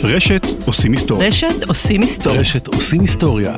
ברשת עושים היסטוריה. רשת עושים היסטוריה. רשת עושים היסטוריה.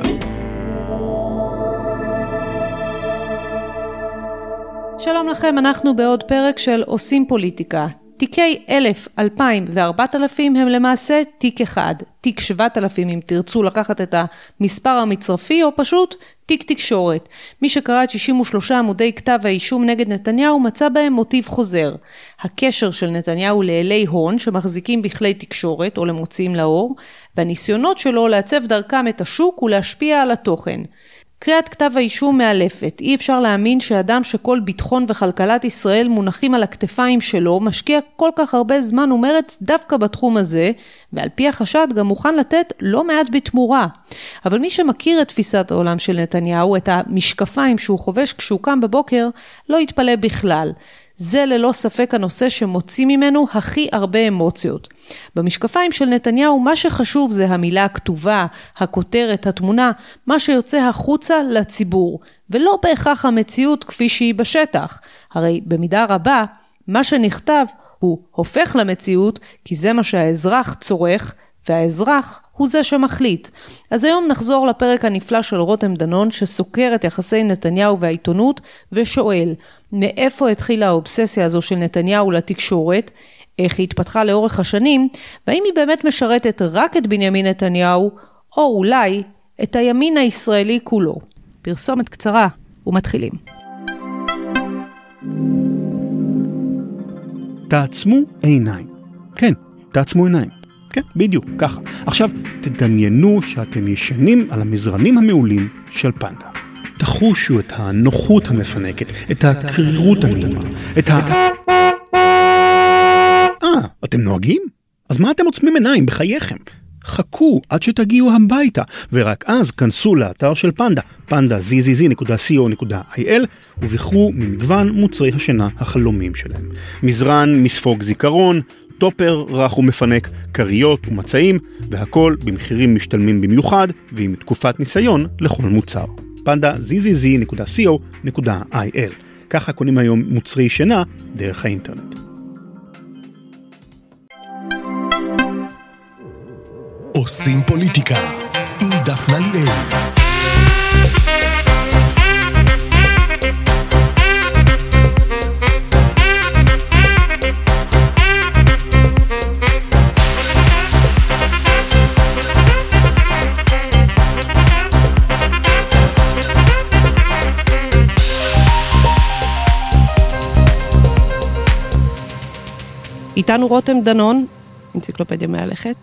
שלום לכם, אנחנו בעוד פרק של עושים פוליטיקה. תיקי 1,000, 2,000 ו-4,000 הם למעשה תיק אחד. תיק 7,000 אם תרצו לקחת את המספר המצרפי, או פשוט תיק תקשורת. מי שקרא את 63 עמודי כתב האישום נגד נתניהו מצא בהם מוטיב חוזר. הקשר של נתניהו לאלי הון שמחזיקים בכלי תקשורת או למוציאים לאור, והניסיונות שלו לעצב דרכם את השוק ולהשפיע על התוכן. קריאת כתב האישום מאלפת. אי אפשר להאמין שאדם שכל ביטחון וכלכלת ישראל מונחים על הכתפיים שלו, משקיע כל כך הרבה זמן ומרץ דווקא בתחום הזה, ועל פי החשד גם מוכן לתת לא מעט בתמורה. אבל מי שמכיר את תפיסת העולם של נתניהו, את המשקפיים שהוא חובש כשהוא קם בבוקר, לא יתפלא בכלל. זה ללא ספק הנושא שמוציא ממנו הכי הרבה אמוציות. במשקפיים של נתניהו מה שחשוב זה המילה הכתובה, הכותרת, התמונה, מה שיוצא החוצה לציבור, ולא בהכרח המציאות כפי שהיא בשטח. הרי במידה רבה מה שנכתב הוא הופך למציאות, כי זה מה שהאזרח צורך, והאזרח הוא זה שמחליט. אז היום נחזור לפרק הנפלא של רותם דנון שסוקר את יחסי נתניהו והעיתונות ושואל מאיפה התחילה האובססיה הזו של נתניהו לתקשורת, איך היא התפתחה לאורך השנים, והאם היא באמת משרתת רק את בנימין נתניהו או אולי את הימין הישראלי כולו. פרסומת קצרה ומתחילים. תעצמו עיניים. כן, תעצמו עיניים. כן, בדיוק, ככה. עכשיו, תדמיינו שאתם ישנים על המזרנים המעולים של פנדה. תחושו את הנוחות המפנקת, את הקרירות הנעימה, את אתם נוהגים? אז מה אתם עוצמים עיניים בחייכם? חכו עד שתגיעו הביתה, ורק אז כנסו לאתר של פנדה, panda.co.il, ובחרו ממגוון מוצרי השינה החלומים שלהם. מזרן מספוג זיכרון, טופר רך ומפנק, קריות ומצעים, והכל במחירים משתלמים במיוחד ועם תקופת ניסיון לכל מוצר. panda.co.il. ככה קונים היום מוצרי שינה דרך האינטרנט. עושים פוליטיקה עם דפנה ליאל. איתנו רותם דנון, אנציקלופדיה מהלכת,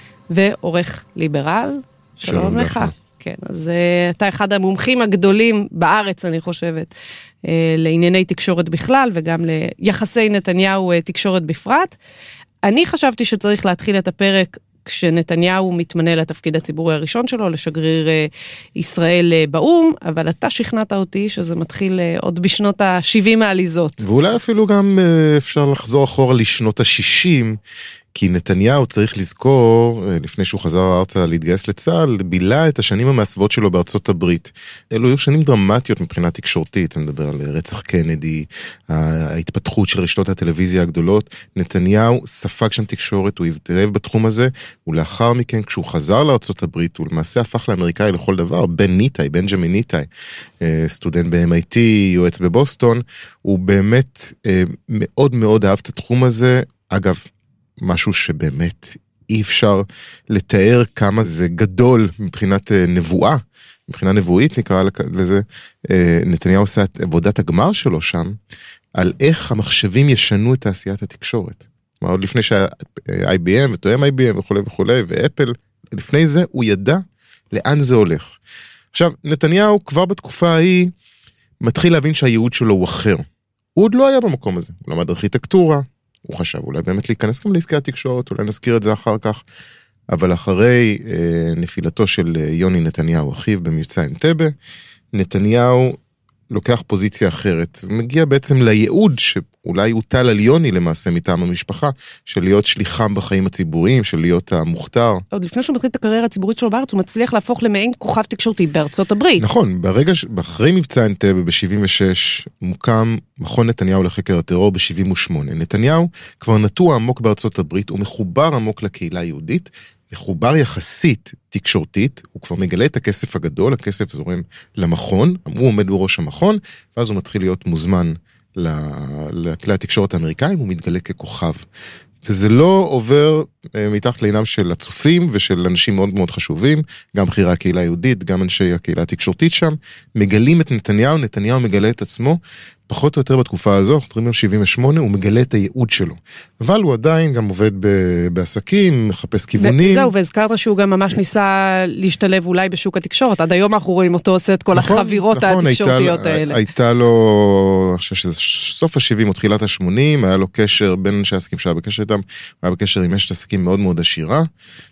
ועורך ליברל. שלום לך. כן, אז אתה אחד המומחים הגדולים בארץ, אני חושבת, לענייני תקשורת בכלל, וגם ליחסי נתניהו תקשורת בפרט. אני חשבתי שצריך להתחיל את הפרק כשנתניהו מתמנה לתפקיד הציבורי הראשון שלו, לשגריר ישראל באום, אבל אתה שכנעת אותי שזה מתחיל עוד בשנות ה-70 העליזות. ואולי אפילו גם אפשר לחזור אחורה לשנות ה-60, כי נתניהו צריך לזכור, לפני שהוא חזר ארצה להתגייס לצה"ל, בילה את השנים המעצבות שלו בארצות הברית. אלו היו שנים דרמטיות מבחינה תקשורתית, אני מדבר על רצח קנדי, ההתפתחות של רשתות הטלוויזיה הגדולות. נתניהו ספג שם תקשורת, הוא התאהב בתחום הזה, ולאחר מכן, כשהוא חזר לארצות הברית, הוא למעשה הפך לאמריקאי לכל דבר, בנג'מין ניטאי, סטודנט ב-MIT, יועץ בבוסטון, הוא באמת מאוד מאוד אהב את התחום הזה. אגב, משהו שבאמת אי אפשר לתאר כמה זה גדול מבחינת נבואה, מבחינה נבואית נקרא לזה. נתניהו עושה את עבודת הגמר שלו שם, על איך המחשבים ישנו את תעשיית התקשורת. כלומר, עוד לפני שה-IBM ותואם IBM וכו' וכו' ואפל, לפני זה הוא ידע לאן זה הולך. עכשיו, נתניהו כבר בתקופה ההיא מתחיל להבין שהייעוד שלו הוא אחר. הוא עוד לא היה במקום הזה, הוא למד ארכיטקטורה, הוא חשב אולי באמת להיכנס גם לעסקי התקשורת, אולי נזכיר את זה אחר כך, אבל אחרי נפילתו של יוני נתניהו, אחיו במבצע אנטבה, נתניהו לוקח פוזיציה אחרת, ומגיע בעצם לייעוד שאולי הוטל על יוני למעשה מטעם המשפחה, של להיות שליחם בחיים הציבוריים, של להיות המוכתר. עוד לפני שהוא מתחיל את הקריירה הציבורית שלו בארץ, הוא מצליח להפוך למעין כוכב תקשורתי בארצות הברית. נכון, אחרי מבצע אנטבה ב-76, מוקם מכון נתניהו לחקר הטרור ב-78. נתניהו כבר נטוע עמוק בארצות הברית, הוא מחובר עמוק לקהילה היהודית, מחובר יחסית תקשורתית, הוא כבר מגלה את הכסף הגדול, הכסף זורם למכון, הוא עומד בראש המכון, ואז הוא מתחיל להיות מוזמן לכלי התקשורת האמריקאים, הוא מתגלה ככוכב. וזה לא עובר מתחת לעינם של הצופים ושל אנשים מאוד מאוד חשובים, גם בחירי הקהילה היהודית, גם אנשי הקהילה התקשורתית שם, מגלים את נתניהו, נתניהו מגלה את עצמו, פחות או יותר בתקופה הזו, אנחנו מדברים 78, הוא מגלה את הייעוד שלו. אבל הוא עדיין גם עובד בעסקים, מחפש כיוונים. וזהו, והזכרת שהוא גם ממש ניסה להשתלב אולי בשוק התקשורת. עד היום אנחנו רואים אותו עושה את כל החבירות התקשורתיות האלה. הייתה לו, אני חושב שזה סוף ה-70 או תחילת ה-80, היה לו קשר בין אנשי העסקים שהיה בקשר איתם, הוא היה בקשר עם אשת עסקים מאוד מאוד עשירה,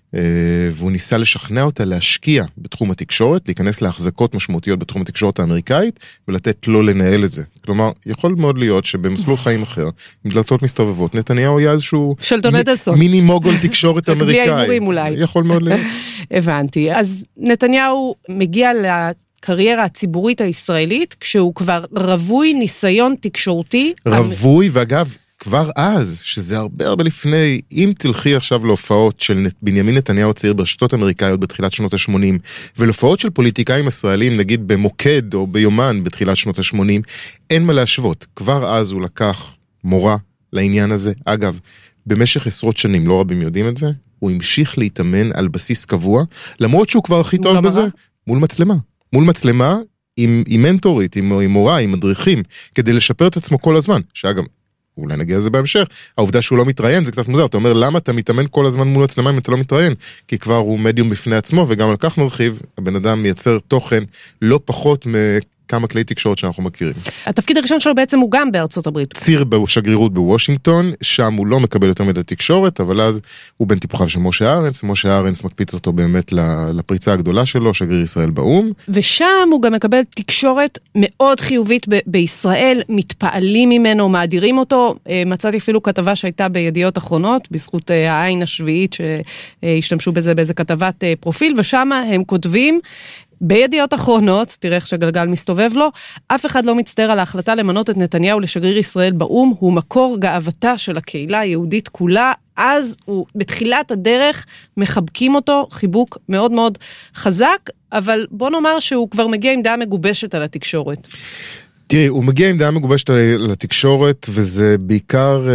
והוא ניסה לשכנע אותה להשקיע בתחום התקשורת, להיכנס להחזקות משמעותיות בתחום התקשורת האמריקאית, ולתת לו לנהל את זה. כלומר, יכול מאוד להיות שבמסלול חיים אחר, עם דלתות מסתובבות, נתניהו היה איזשהו מיני מוגול תקשורת אמריקאי. יכול מאוד להיות. הבנתי. אז נתניהו מגיע לקריירה הציבורית הישראלית, כשהוא כבר רווי ניסיון תקשורתי. רווי, ואגב, כבר אז, שזה הרבה לפני, אם תלכי עכשיו להופעות של בנימין נתניהו צעיר ברשתות אמריקאיות בתחילת שנות ה-80, ולהופעות של פוליטיקאים ישראלים, נגיד במוקד או ביומן בתחילת שנות ה-80, אין מה להשוות. כבר אז הוא לקח מורה לעניין הזה. אגב, במשך עשרות שנים, לא רבים יודעים את זה, הוא המשיך להתאמן על בסיס קבוע, למרות שהוא כבר הכי טוב בזה, מול מצלמה. מול מצלמה, עם מנטורית, עם מורה, עם מדריכים, כדי לשפר את עצמו כל הזמן. שאגב, אולי נגיע לזה בהמשך, העובדה שהוא לא מתראיין זה קצת מוזר, אתה אומר למה אתה מתאמן כל הזמן מול הצלמה אם אתה לא מתראיין, כי כבר הוא מדיום בפני עצמו, וגם על כך נרחיב, הבן אדם מייצר תוכן לא פחות מכמה כלי תקשורת שאנחנו מכירים. התפקיד הראשון שלו בעצם הוא גם בארצות הברית. ציר בשגרירות בוושינגטון, שם הוא לא מקבל יותר מדי תקשורת, אבל אז הוא בן טיפוחיו של משה ארנס מקפיץ אותו באמת לפריצה הגדולה שלו, שגריר ישראל באום. ושם הוא גם מקבל תקשורת מאוד חיובית בישראל, מתפעלים ממנו, מאדירים אותו. מצאתי אפילו כתבה שהייתה בידיעות אחרונות, בזכות העין השביעית שהשתמשו בזה באיזה כתבת פרופיל, ושם הם כותבים, בידיעות אחרונות, תראה איך שגלגל מסתובב לו, אף אחד לא מצטער על ההחלטה למנות את נתניהו לשגריר ישראל באום, הוא מקור גאוותה של הקהילה היהודית כולה, אז הוא בתחילת הדרך מחבקים אותו, חיבוק מאוד מאוד חזק, אבל בוא נאמר שהוא כבר מגיע עם דעה מגובשת על התקשורת. תראי, הוא מגיע עם דעה מגובשת לתקשורת, וזה בעיקר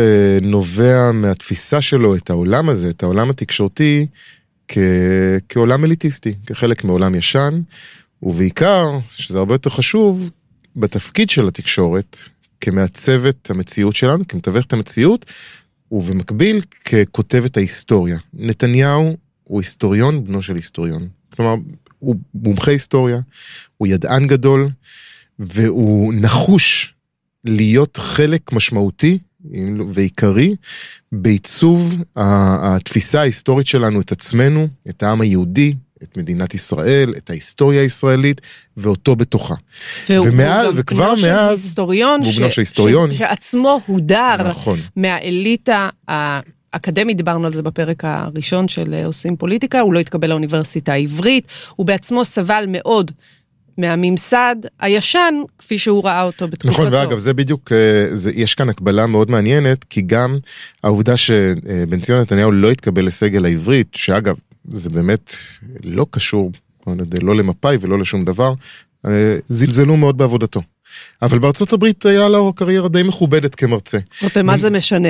נובע מהתפיסה שלו את העולם הזה, את העולם התקשורתי, כעולם אליטיסטי, כחלק מעולם ישן, ובעיקר, שזה הרבה יותר חשוב, בתפקיד של התקשורת, כמעצבת המציאות שלנו, כמתווך את המציאות, ובמקביל ככותב את ההיסטוריה. נתניהו הוא היסטוריון, בנו של היסטוריון. כלומר, הוא מומחה היסטוריה, הוא ידען גדול, והוא נחוש להיות חלק משמעותי, ועיקרי, בעיצוב התפיסה ההיסטורית שלנו, את עצמנו, את העם היהודי, את מדינת ישראל, את ההיסטוריה הישראלית, ואותו בתוכה. וכבר מאז, הוא בנו של היסטוריון, שעצמו הודר מהאליטה האקדמית, דיברנו על זה בפרק הראשון של עושים פוליטיקה, הוא לא התקבל לאוניברסיטה העברית, הוא בעצמו סבל מאוד מהממסד הישן, כפי שהוא ראה אותו בתקופתו. נכון, ואגב, זה בדיוק, יש כאן הקבלה מאוד מעניינת, כי גם העובדה שבן ציון נתניהו לא התקבל לסגל העברית, שאגב, זה באמת לא קשור, לא למפאי ולא לשום דבר, זלזלו מאוד בעבודתו. אבל בארצות הברית היה לו קריירה די מכובדת כמרצה. מה זה משנה?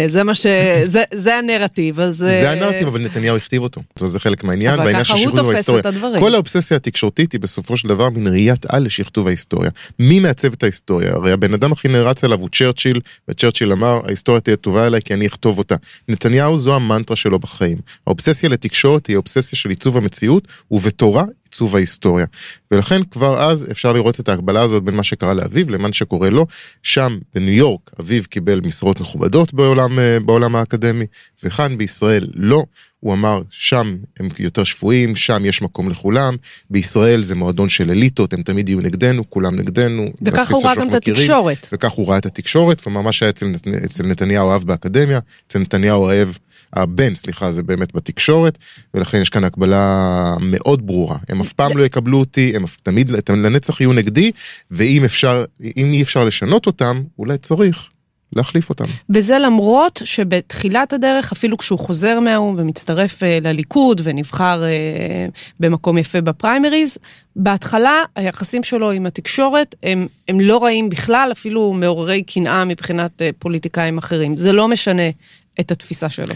זה הנרטיב. זה הנרטיב, אבל נתניהו הכתיב אותו. זה חלק מהעניין, אבל ככה הוא תופס את הדברים. כל האובססיה התקשורתית היא בסופו של דבר מן ראיית על לשכתוב ההיסטוריה. מי מעצב את ההיסטוריה? הרי הבן אדם הכי נערץ עליו הוא צ'רצ'יל, וצ'רצ'יל אמר, ההיסטוריה תהיה טובה אליי כי אני אכתוב אותה. נתניהו זו המנטרה שלו בחיים. האובססיה לתקשורת היא האובססיה של עיצוב המציאות, ובתורה עיצוב ההיסטוריה. ולכן כבר אז אפשר לראות את ההקבלה הזאת בין מה שקרה לאביו למה שקורה לו. שם בניו יורק אביו קיבל משרות מכובדות בעולם האקדמי, וכאן בישראל לא. הוא אמר, שם הם יותר שפויים, שם יש מקום לכולם, בישראל זה מועדון של אליטות, הם תמיד יהיו נגדנו, כולם נגדנו. וכך הוא ראה גם את התקשורת. וכך הוא ראה את התקשורת, כלומר מה שהיה אצל נתניהו אהב באקדמיה, אצל נתניהו הבן, זה באמת בתקשורת, ולכן יש כאן הקבלה מאוד ברורה. הם אף פעם לא יקבלו אותי, הם תמיד לנצח יהיו נגדי, ואם אי אפשר לשנות אותם, אולי צריך להחליף אותם. וזה למרות שבתחילת הדרך, אפילו כשהוא חוזר מהאום ומצטרף לליכוד ונבחר במקום יפה בפריימריז, בהתחלה היחסים שלו עם התקשורת הם לא רעים בכלל, אפילו מעוררי קנאה מבחינת פוליטיקאים אחרים. זה לא משנה את התפיסה שלו.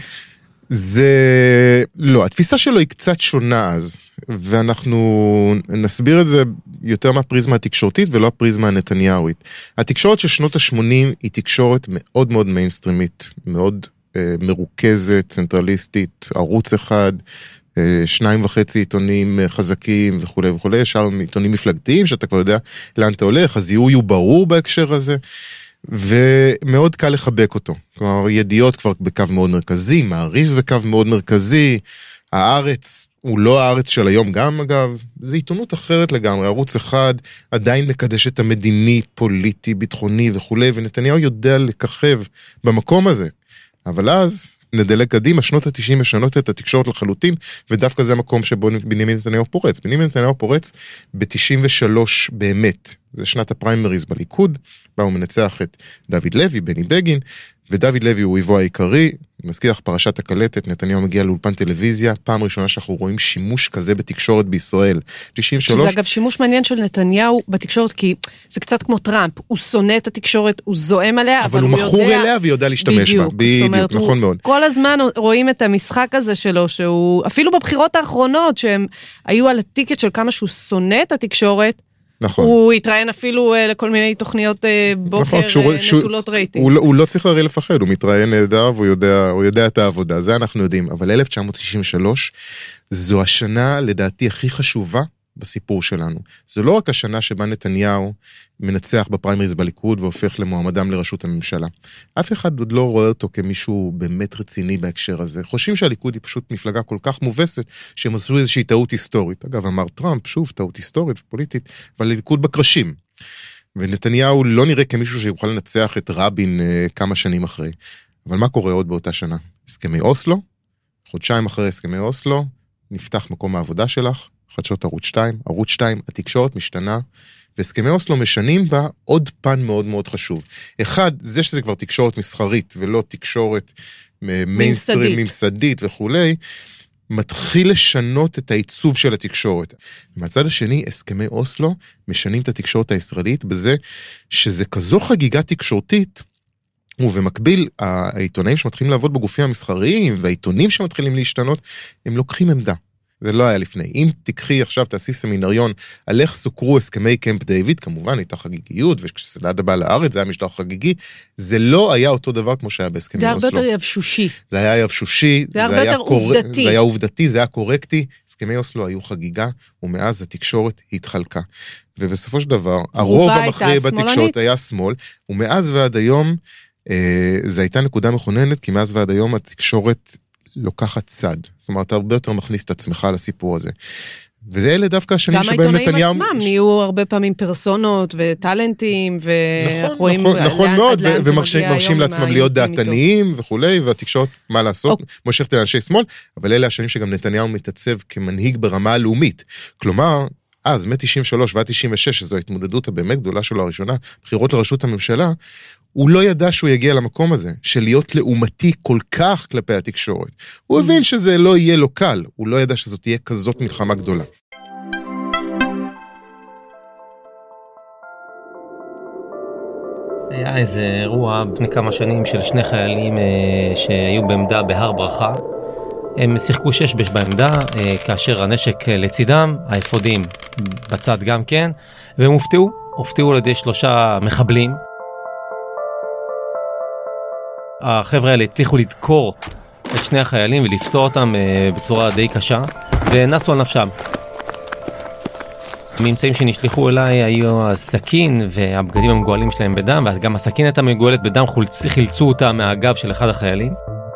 לא, התפיסה שלו היא קצת שונה אז, ואנחנו נסביר את זה יותר מהפריזמה התקשורתית ולא הפריזמה הנתניהווית. התקשורת של שנות ה-80 היא תקשורת מאוד מאוד מיינסטרימית, מאוד מרוכזת, צנטרליסטית, ערוץ אחד, 2.5 עיתונים חזקים וכו' וכו', ישר עיתונים מפלגתיים שאתה כבר יודע לאן אתה הולך, הזיהוי הוא ברור בהקשר הזה, ומאוד קל לחבק אותו. כלומר, ידיעות כבר בקו מאוד מרכזי, מעריב בקו מאוד מרכזי, הארץ הוא לא הארץ של היום גם אגב, זה עיתונות אחרת לגמרי, ערוץ אחד עדיין מקדש את המדיני, פוליטי, ביטחוני וכו', ונתניהו יודע לככב במקום הזה. אבל אז נדלק קדימה, שנות ה-90 משנות את התקשורת לחלוטין, ודווקא זה המקום שבו בנימין נתניהו פורץ. בנימין נתניהו פורץ ב-93 באמת, זה שנת הפריימריז בליכוד, בה הוא מנצח את דוד לוי, בני בגין, ודוד לוי הוא אויבו העיקרי, מזכיר לך פרשת הקלטת, נתניהו מגיע לאולפן טלוויזיה, פעם ראשונה שאנחנו רואים שימוש כזה בתקשורת בישראל. 93... שזה אגב שימוש מעניין של נתניהו בתקשורת, כי זה קצת כמו טראמפ, הוא שונא את התקשורת, הוא זועם עליה, אבל הוא יודע... אבל הוא מכור אליה ויודע להשתמש בה. בדיוק, נכון מאוד. כל הזמן רואים את המשחק הזה שלו, שהוא, אפילו בבחירות האחרונות, שהם היו על הטיקט של כמה שהוא שונא את התקשורת, נכון. הוא התראיין אפילו לכל מיני תוכניות בוקר נטולות רייטינג. הוא לא צריך הרי לפחד, הוא מתראיין נהדר והוא יודע את העבודה, זה אנחנו יודעים. אבל 1993 זו השנה לדעתי הכי חשובה בסיפור שלנו. זו לא רק השנה שבה נתניהו מנצח בפריימריז בליכוד והופך למועמדם לראשות הממשלה. אף אחד עוד לא רואה אותו כמישהו באמת רציני בהקשר הזה. חושבים שהליכוד היא פשוט מפלגה כל כך מובסת, שהם עשו איזושהי טעות היסטורית. אגב, אמר טראמפ, שוב, טעות היסטורית ופוליטית, אבל ליכוד בקרשים. ונתניהו לא נראה כמישהו שיוכל לנצח את רבין כמה שנים אחרי. אבל מה קורה עוד באותה שנה? הסכמי אוסלו, חודשיים אחרי הסכמי אוסלו, נפתח מקום העבודה שלך, חדשות ערוץ 2, ערוץ 2, התקשורת משתנה, והסכמי אוסלו משנים בה עוד פן מאוד מאוד חשוב. אחד, זה שזה כבר תקשורת מסחרית, ולא תקשורת מיינסטרים, ממסדית וכולי, מתחיל לשנות את העיצוב של התקשורת. מהצד השני, הסכמי אוסלו משנים את התקשורת הישראלית, בזה שזה כזו חגיגה תקשורתית, ובמקביל, העיתונאים שמתחילים לעבוד בגופים המסחריים, והעיתונים שמתחילים להשתנות, הם לוקחים עמדה. זה לא היה לפני. אם תקחי עכשיו, תעשי סמינריון, על איך סוכרו הסכמי קמפ דיוויד, כמובן הייתה חגיגיות, וכשסלאדה באה לארץ, זה היה משטר חגיגי, זה לא היה אותו דבר כמו שהיה בהסכמי אוסלו. זה הרבה יותר יבשושי. זה היה יבשושי, זה הרבה יותר עובדתי. זה היה עובדתי, זה היה קורקטי, הסכמי אוסלו היו חגיגה, ומאז התקשורת התחלקה. ובסופו של דבר, הרוב המכריע בתקשורת היה שמאל, ומאז ועד היום, זה הייתה נקודה מכוננת, כי מאז ועד היום התקשורת לוקחת צד. כלומר, אתה הרבה יותר מכניס את עצמך לסיפור הזה. וזה אלה דווקא השנים שבהם נתניהו... גם העיתונאים עצמם נהיו הרבה פעמים פרסונות וטלנטים, ואנחנו רואים... נכון מאוד, ומרשים לעצמם להיות דעתניים וכולי, והתקשורת, מה לעשות, מושכת לאנשי שמאל, אבל אלה השנים שגם נתניהו מתעצב כמנהיג ברמה הלאומית. כלומר, אז, מ-93 ועד 96, שזו ההתמודדות הבאמת גדולה שלו הראשונה, בחירות לראשות הממשלה, הוא לא ידע שהוא יגיע למקום הזה, של להיות לעומתי כל כך כלפי התקשורת. הוא הבין שזה לא יהיה לו קל, הוא לא ידע שזאת תהיה כזאת מלחמה גדולה. היה איזה אירוע לפני כמה שנים של שני חיילים שהיו בעמדה בהר ברכה. הם שיחקו 6 בעמדה, כאשר הנשק לצידם, האפודים בצד גם כן, והם הופתעו על ידי 3 מחבלים. החבר'ה האלה הצליחו לדקור את שני החיילים ולפצוע אותם בצורה די קשה, ונסו על נפשם. הממצאים שנשלחו אליי היו הסכין והבגדים המגואלים שלהם בדם, וגם הסכין הייתה מגואלת בדם, חילצו אותה מהגב של אחד החיילים.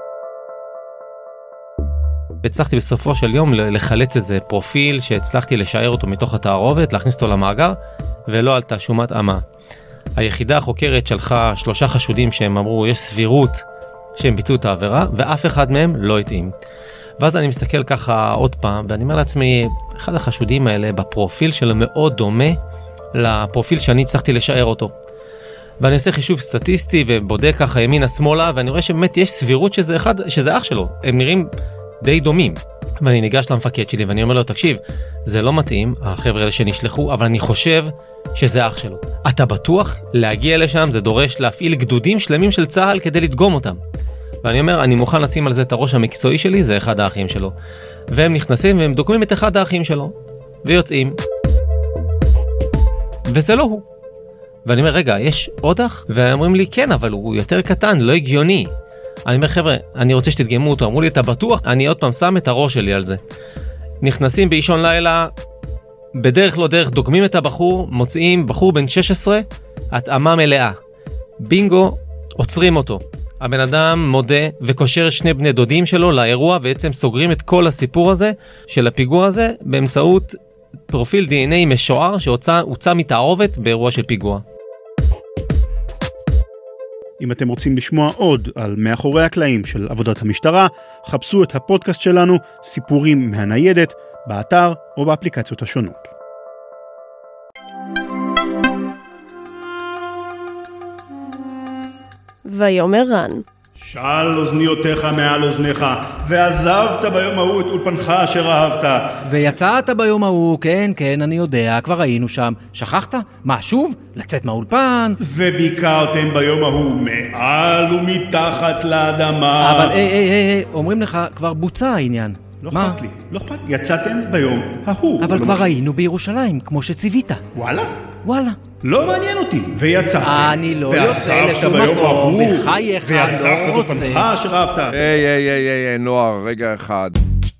והצלחתי בסופו של יום לחלץ איזה פרופיל שהצלחתי לשער אותו מתוך התערובת, להכניס אותו למאגר, ולא עלתה שום התאמה. היחידה החוקרת שלחה 3 חשודים שהם אמרו, יש סבירות שהם ביצעו את העבירה, ואף אחד מהם לא התאים. ואז אני מסתכל ככה עוד פעם, ואני אומר לעצמי, אחד החשודים האלה בפרופיל שלו מאוד דומה לפרופיל שאני הצלחתי לשער אותו. ואני עושה חישוב סטטיסטי ובודק ככה ימינה שמאלה, ואני רואה שבאמת יש סבירות שזה אח שלו. הם נראים די דומים. ואני ניגש למפקד שלי ואני אומר לו, תקשיב, זה לא מתאים, החבר'ה האלה שנשלחו, אבל אני חושב שזה אח שלו. אתה בטוח? להגיע לשם זה דורש להפעיל גדודים שלמים של צהל כדי לדגום אותם. ואני אומר, אני מוכן לשים על זה את הראש המקצועי שלי, זה אחד האחים שלו. והם נכנסים והם דוגמים את אחד האחים שלו. ויוצאים. וזה לא הוא. ואני אומר, רגע, יש עוד אח? ואומרים לי, כן, אבל הוא יותר קטן, לא הגיוני. אני אומר, חבר'ה, אני רוצה שתדגמו אותו. אמרו לי, אתה בטוח? אני עוד פעם שם את הראש שלי על זה. נכנסים באישון לילה, בדרך לא דרך, דוגמים את הבחור, מוצאים בחור בן 16, התאמה מלאה. בינגו, עוצרים אותו. הבן אדם מודה וקושר שני בני דודים שלו לאירוע, בעצם סוגרים את כל הסיפור הזה של הפיגוע הזה, באמצעות פרופיל DNA משוער שהוצא מתערובת באירוע של פיגוע. אם אתם רוצים לשמוע עוד על מאחורי הקלעים של עבודת המשטרה, חפשו את הפודקאסט שלנו, סיפורים מהניידת, באתר או באפליקציות השונות. ויאמר רן, של אוזניותיך מעל אוזניך, ועזבת ביום ההוא את אולפנך אשר אהבת. ויצאת ביום ההוא, כן, כן, אני יודע, כבר היינו שם. שכחת? מה, שוב? לצאת מהאולפן? וביקרתם ביום ההוא מעל ומתחת לאדמה. אבל, אומרים לך, כבר בוצע העניין. לא אכפת לי, לא אכפת לי. יצאתם ביום ההוא. אבל כבר היינו בירושלים, כמו שציווית. וואלה? וואלה. לא מעניין אותי. ויצאתם. אני לא יוצא לשום מקום, בחייך, לא רוצה. ועזבת את אולפנך אשר אהבת. היי, נוער, רגע אחד.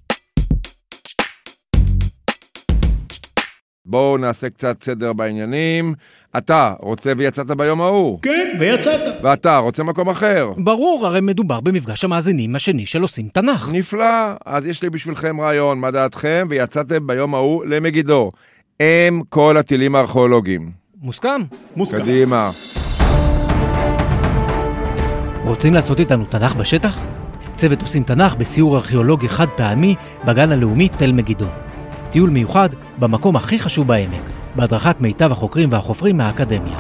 בואו נעשה קצת סדר בעניינים. אתה רוצה ויצאת ביום ההוא? כן, ויצאת. ואתה רוצה מקום אחר? ברור, הרי מדובר במפגש המאזינים השני של עושים תנ"ך. נפלא, אז יש לי בשבילכם רעיון, מה דעתכם? ויצאתם ביום ההוא למגידו. הם כל הטילים הארכיאולוגיים. מוסכם? מוסכם. קדימה. רוצים לעשות איתנו תנ"ך בשטח? צוות עושים תנ"ך בסיור ארכיאולוגי חד פעמי בגן הלאומי תל מגידו. טיול מיוחד במקום הכי חשוב בעמק, בהדרכת מיטב החוקרים והחופרים מהאקדמיה.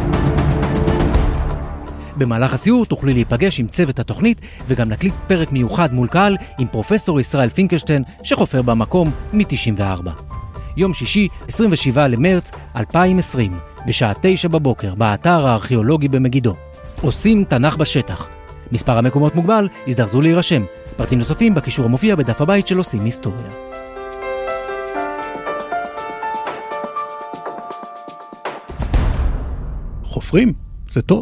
במהלך הסיור תוכלי להיפגש עם צוות התוכנית וגם נקליט פרק מיוחד מול קהל עם פרופסור ישראל פינקלשטיין שחופר במקום מ-94. יום שישי, 27 למרץ 2020, בשעה 9 בבוקר, באתר הארכיאולוגי במגידו. עושים תנ"ך בשטח. מספר המקומות מוגבל, הזדרזו להירשם. פרטים נוספים בקישור המופיע בדף הבית של עושים היסטוריה. חופרים, זה טוב.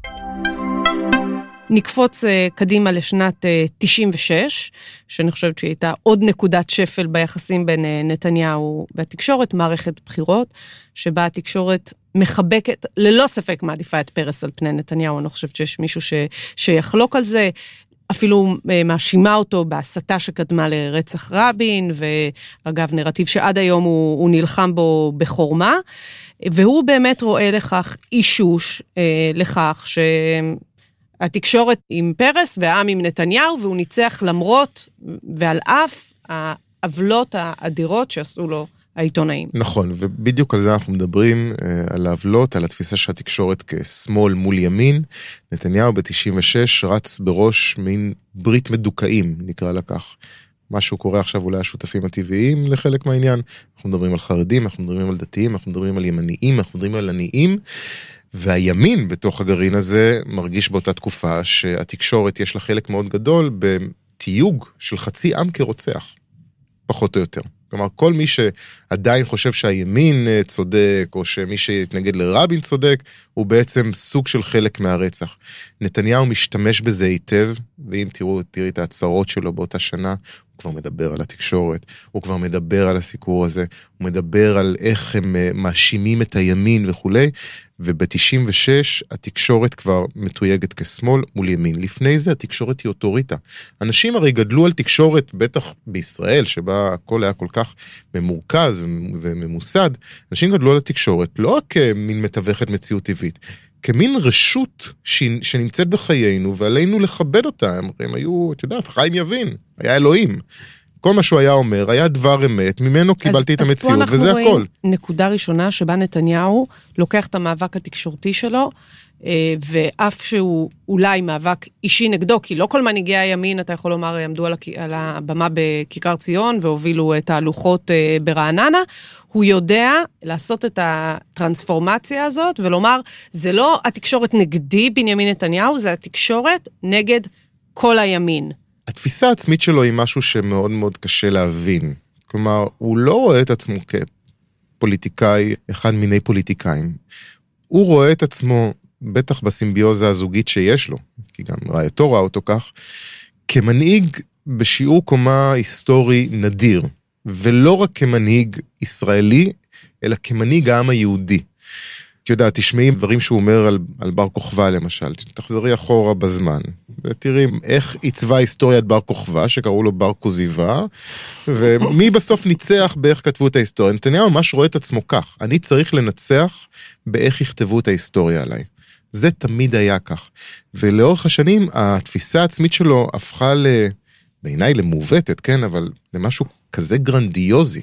נקפוץ קדימה לשנת 96, שאני חושבת שהיא הייתה עוד נקודת שפל ביחסים בין נתניהו והתקשורת, מערכת בחירות, שבה התקשורת מחבקת, ללא ספק מעדיפה את פרס על פני נתניהו, אני לא חושבת שיש מישהו שיחלוק על זה, אפילו מאשימה אותו בהסתה שקדמה לרצח רבין, ואגב נרטיב שעד היום הוא נלחם בו בחורמה, והוא באמת רואה לכך אישוש, לכך שהתקשורת עם פרס והעם עם נתניהו, והוא ניצח למרות ועל אף העוולות האדירות שעשו לו העיתונאים. נכון, ובדיוק על זה אנחנו מדברים, על העוולות, על התפיסה שהתקשורת כשמאל מול ימין. נתניהו ב-96 רץ בראש מין ברית מדוכאים, נקרא לה כך. משהו קורה עכשיו אולי השותפים הטבעיים לחלק מהעניין. אנחנו מדברים על חרדים, אנחנו מדברים על דתיים, אנחנו מדברים על ימניים, אנחנו מדברים על עניים, והימין בתוך הגרעין הזה מרגיש באותה תקופה שהתקשורת יש לה חלק מאוד גדול בתיוג של חצי עם כרוצח, פחות או יותר. כלומר, כל מי שעדיין חושב שהימין צודק, או שמי שיתנגד לרבין צודק, הוא בעצם סוג של חלק מהרצח. נתניהו משתמש בזה היטב, ואם תראי את ההצהרות שלו באותה שנה, הוא כבר מדבר על התקשורת, הוא כבר מדבר על הסיקור הזה, הוא מדבר על איך הם מאשימים את הימין וכו', וב-96 התקשורת כבר מתויגת כשמאל מול ימין. לפני זה התקשורת היא אוטוריטה. אנשים הרי גדלו על תקשורת, בטח בישראל, שבה הכל היה כל כך ממורכז וממוסד, אנשים גדלו על התקשורת, לא רק כמין מתווכת מציאות טבעית, כמין רשות שנמצאת בחיינו, ועלינו לכבד אותה. הם היו, את יודעת, חיים יבין, היה אלוהים. כל מה שהוא היה אומר, היה דבר אמת, ממנו קיבלתי את המציאות, וזה הכל. נקודה ראשונה שבה נתניהו לוקח את המאבק התקשורתי שלו, ואף שהוא אולי מאבק אישי נגדו, כי לא כל מנהיגי הימין, אתה יכול לומר, עמדו על הבמה בכיכר ציון, והובילו תהלוכות ברעננה, הוא יודע לעשות את הטרנספורמציה הזאת, ולומר, זה לא התקשורת נגדי בנימין נתניהו, זה התקשורת נגד כל הימין. התפיסה העצמית שלו היא משהו שמאוד מאוד קשה להבין. כלומר, הוא לא רואה את עצמו כפוליטיקאי, אחד מיני פוליטיקאים. הוא רואה את עצמו, בטח בסימביוזה הזוגית שיש לו, כי גם רעייתו ראה אותו כך, כמנהיג בשיעור קומה היסטורי נדיר, ולא רק כמנהיג ישראלי, אלא כמנהיג העם היהודי. כי יודע, תשמעי דברים שהוא אומר על בר כוכבא למשל, תחזרי אחורה בזמן, ותראי איך עיצבה היסטוריית בר כוכבא, שקראו לו בר כוזיבה, ומי בסוף ניצח באיך כתבו את ההיסטוריה. נתניהו ממש רואה את עצמו כך, אני צריך לנצח באיך יכתבו את ההיסטוריה עליי. זה תמיד היה כך. ולאורך השנים, התפיסה העצמית שלו הפכה בעיניי למעוותת, כן, אבל למשהו כזה גרנדיוזי,